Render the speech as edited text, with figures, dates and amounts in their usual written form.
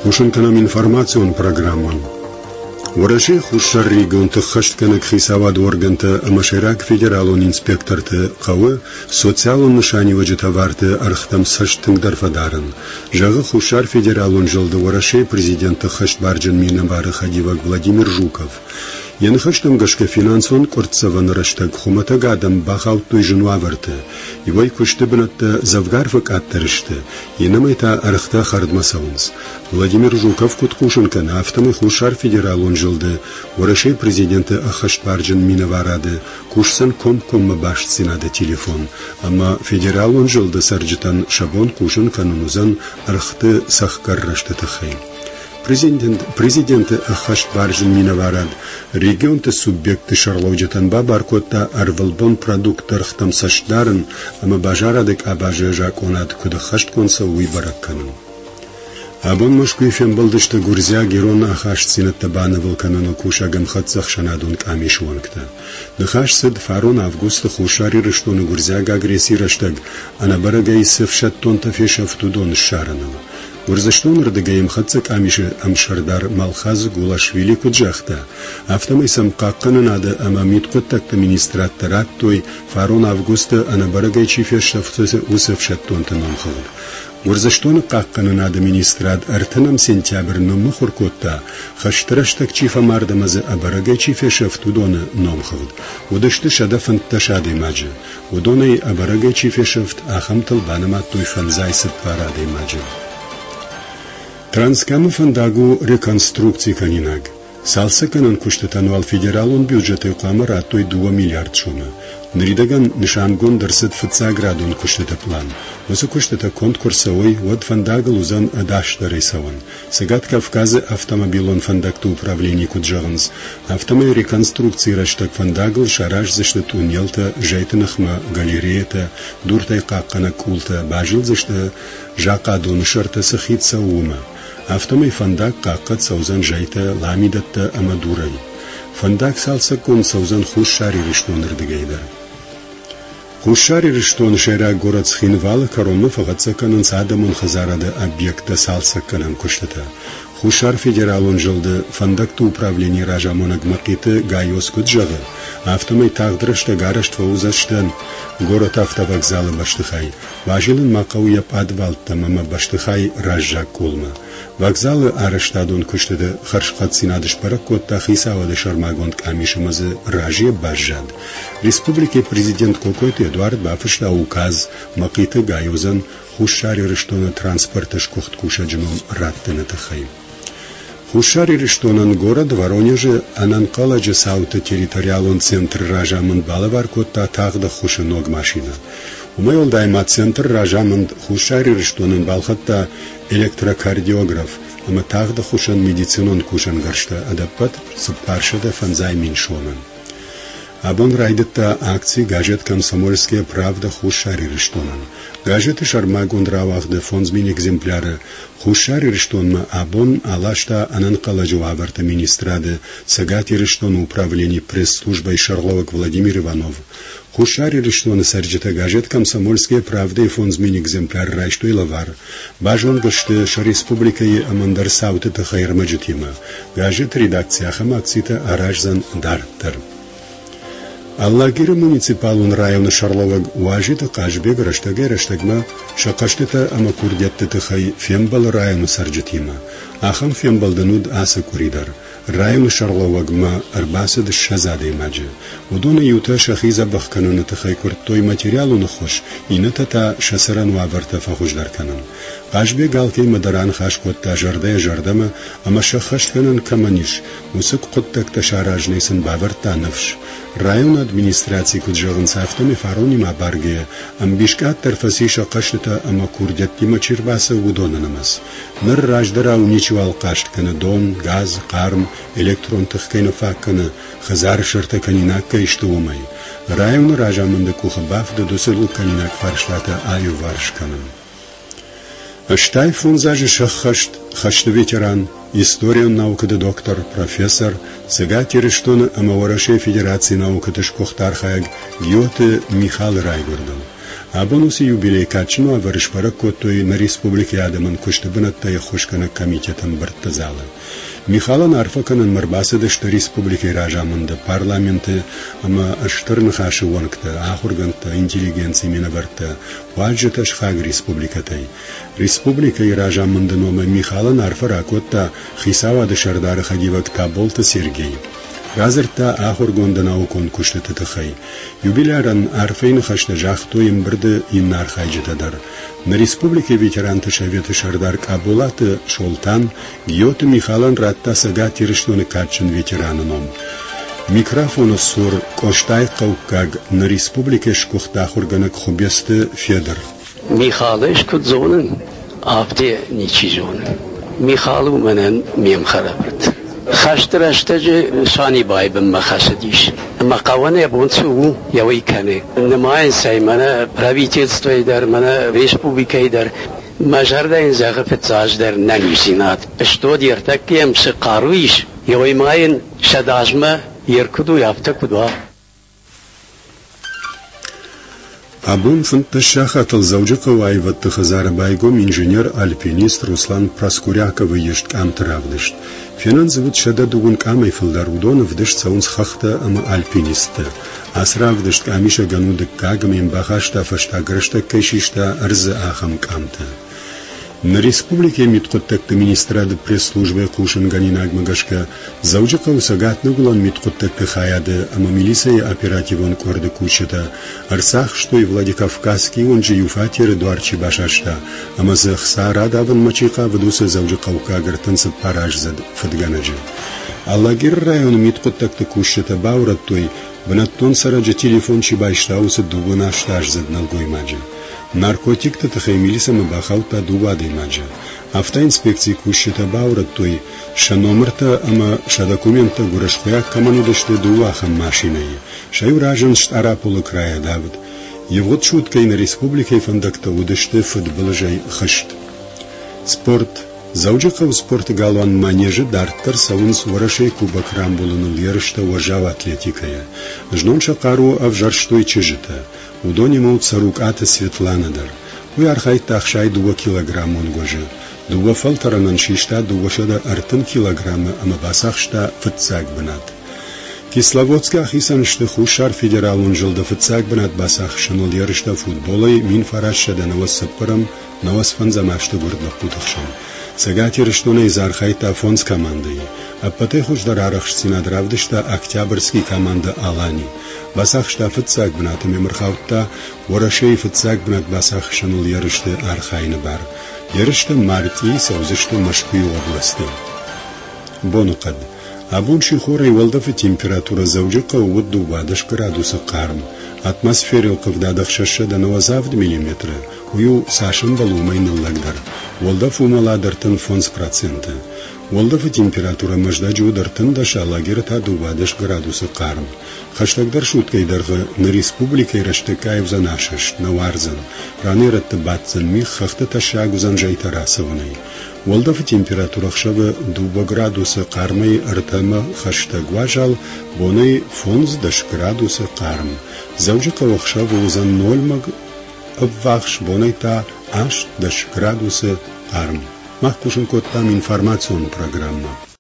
Ушенканам информацион программан. Вораши хушар регион тахаштканак хисавад органта амаширак федералон инспекторты қавы социалон нышани ваджетаварты архтам саштыңдар фадаран. Жағы хушар федералон жылды вораши президенты хаштбарджан минавары хадивак Владимир Жуков. Янхаштам гашка финансон курцаван раштаг хуматагадам бахаут женуаварты. Ивай куштыбнатта завгарвак аттарышты. Янамайта архта хардмасаунс. Владимир Жуков куткушенкан автомы хушар федералон жылды. Ворашей президенты Ахаштбарджан минаварады. Кушсан ком-комма башцинады телефон. Ама федералон жылды сарджитан шабон кушен канунузан архты сахкаррашты тахай. Президенты Ахаштбарджан минаварад регионты субъекты шарлаujatan бабаркотта арвалбон продукттархтам саштарын ама бажарадык абажежак онад куда хаштконса уйбаракканын. Абон мошкуйфен балдышты гурзя герон Ахаштсинатта банавыл кануну кушагам хатсах шанадун камишуанкта. Нахашсид фарон августа хушари рыштону гурзяга агрессираштаг анабарага исэфшаттонта фешафтудон шаранова. Урзаштон рдыгаем хатсак амиши амшардар Малхаз Гулашвили куджахта. Автомайсам какканын ады ама миткоттакта министраттарат той фарон августа анабарагай чифешафтусы усэфшаттонта номхыл. Урзаштон какканын ады министрат артанам сентябрь номмухур котта хаштраштак чифамардамазы абарагай чифешафтудоны номхыл. Удышты шада фанташады маджи. Удонай абарагай чифешафт ахамтал банамат той фанзайсып парады маджи. Транскамы фандагу реконструкции канинаг. Салсаканан куштатануал федералон бюджеты кламар аттой 2 миллиард шуна. Нридаган нишангон дарсет фцаградун куштата план. Оса куштата конкурсовой вот фандагал узан адашта рейсаван. Сагат Кавказы автомобилон фандакту управлений куджаганс. Автомой реконструкции раштак фандагал шараж зашта тунелта жайтынахма галереята дуртай каккана култа бажил зашта жакадун шарта сахитса ума. Автомой фандак каккат саузан жайта ламидатта амадурай. Фандак салса кон саузан хушари риштон рдыгайдар. Хушари риштон шайра город схинвала корону фагатсаканын садамон хазарады объекта салса канан куштата. Хушар федералон жылды фандакты управление ражамонаг макиты гайос куджага. Автомой тагдырышта гараштва узаштан город автовокзалы баштыхай. Важилын макауя подвалта мама баштыхай ражжак кулма. Вокзалы араштадон куштады харшқат синадыш паракотта хисавады шармагонд камишамазы ражье бажжад. Республики президент Кокойты Эдуард Бафышта указ макиты гайозан хушари риштона транспортыш кухт кушаджимом раттыны тахай. Хушари риштонан город Воронеже ананкаладжы сауты территориалон центр ражамын балавар котта тағды хушыног машина. Умайол дайма центр ражамын хушари риштонан балхатта электрокардиограф, ама тағды хушан медицинон кушан гаршта адаппат сыппаршада фанзай миншонан. Абон райдытта акции газет «Комсомольская правда» хушари риштонан. Газеты шармагон равахды фонзмин экземпляры хушари риштонма абон алашта ананкаладжу аварта министрады сагати риштон управление пресс-службой Шарловок Владимир Иванов. Хушари риштоны сарджита газет «Комсомольская правда» и фонзмин экземпляр райштой лавар. Бажон гашты ша республикой амандар сауты тахайрмаджитима. Газет редакция хамакцита аражзан дартар. Аллагири муниципалун районы Шарловак уажита кашбег раштагма шакаштыта ама курдетты тахай фембал районы сарджитима. Ахам фембалдануд аса куридар. Районы Шарловагма арбасады шазады маджи. Удона юта шахиза бахкануна тахай куртой материалу нахош, инатата шасаран ваварта фахуждар канан. Кашбег алкей мадаран хашкотта жардая жардама, ама шахаштканан каманиш, усык коттакта шаражнайсын баварта навш. Район администрации куджагын сафтами фароним абарге, амбишкат тарфаси шакаштыта ама курдеттима чирбаса удонанамас. Нар раждара уничивал кашткана дон, газ, карм, электрон тахкайна факкана, хазар шарта канинак кайштуумай. Район ражамында кухабафда досылу канинак фаршлата аю варшкана. Аштай фунзажи шахашт, хашты ветеран, история наукады доктор, профессор, сагати рештона амаварашей Федерации наукады шкохтархаяг Гьоте Михал Райгордан. Абонуси юбилей качну аварышпара коттой на республике адамын куштыбынатта яхушкана комитетом бартазала. Михалан арфаканын марбасы что республики ражамында парламенты ама аштырны хашы вонкта ахурганта интеллигенция минабарта ваджета шхаг республикатай. Республика ражамында нома Михалан арфара котта хисава дышардары хагивак таболта Сергей. Разырта ахургонда наукон куштыты тыхай. Юбиляран арфейн хашна жахту имбырды иннар хайджетадар. На республике ветеранты шаветы шардар Кабулаты Шолтан Гьоты Михалан ратта сага тирыштуны качын ветераныном. Микрофону сур коштай кауккаг на республике шкухта хурганак хубесты Федор. Михалыш кудзонын авде ничижонын. Михалу менен мемхарабрт. خشترشتج شانی بای بم مخشدیش مقاونه بونسو یوی کنه نماین سای منه پراویتیستوی در منه ریسپوبلیکای در مجرد این زغفت زاج در نمیسینات اشتو دیرتکیم سقارویش یوی ماین شداجمه یرکدو یافته کدوا Абун фунташахатал заужикова айватты хазарабайгом инженер-альпинист Руслан Проскурякова ешт камтравдышт. Финансовут шада дугун камай филдарудонов дышт саунс хахта ама альпинисты. Асравдышт камиша ганудык кагам им бахашта фаштагрышта кэшишта арзы ахам камта. На республике миткоттакты министрады пресс-службы кушын ганинагмагашка заужикова сагатныгулан миткоттакты хаяды ама милисия оперативон корды кучета арсах, что и Владикавказский, он же юфатиры дуарчи башашта, ама захсара даван мачика вдусы заужикавка гартанцы паражзад фадганаджи. Аллагир район миткоттакты кучета баураттой бнаттон сараджа телефон чибайштаусы дубунаштажзад налгоймаджи. Наркотик-то тахаймилиса мабахаута дувады маджа. Автоинспекции кущета баураттой шаномерта ама шадокумента гурашхуя каманудашты дувахам машиной. Шаюражен штарапулы края давид. Его чуткой на республике фандакта удашты футболжай хашт. Спорт. Заужиков спорт галван манежи дарттар саунс варашей кубок рамбулыны лерышта уважав атлетикая. Жнон шакару авжарштой чижита. Удониму царук ата Светланадар. Уй архай тахшай 2 килограмм онгожи. 2 фалтаранан шишта 2 шада артын килограмма ама басахшта фытцак бнат. Кисловодска хисаншты хушар федералун жылды фытцак бнат басах шанол ярышта футболай мин фарашшада навас сыппарам навас фанзамашты гурдлах путахшан. Сагати рыштуна из архайта фонс командой. А потехуш дарарах синадравдышта октябрьский команда Алани. Басах штафыцак бнат мемрхаутта ворашей фыцак бнат басах шанул ярышты архайны бар. Ярышты марти саузышты Машкую областы. Бонукад. Абунши хорой волдафы температура заужика удду вадаш градуса карм. Атмосферил ковдадах шашада навазавд миллиметра. Ую сашын балумайны лагдар. Волдаф умаладартын фонс процента. Волдафы температура маждаджу дартын даша лагерта дувадаш градуса карм. Хаштагдар шуткайдарғы на республикай раштыкаев занашаш, на варзан. Раныратты батзан мих хахта ташагузан жайтарасовнай. Волдафы температура хшавы 2 градуса кармай артама хаштагважал, бонай фонс даш градуса карм. Заужикова хшавы узан 0 маг обвахш бонай та аш даш градуса карм. Махкушен кот там информационная программа.